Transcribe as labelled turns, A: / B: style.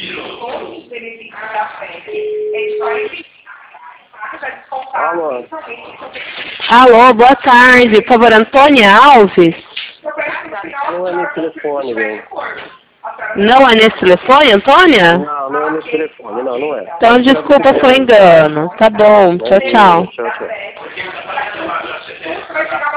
A: Alô?
B: Alô, boa tarde. Por favor, Antônia Alves?
A: Não é nesse telefone, bem.
B: Não é nesse telefone, Antônia?
A: Não, não é nesse telefone, não é.
B: Então, desculpa, foi engano. Tá bom, tchau, tchau.
A: Tchau, tchau.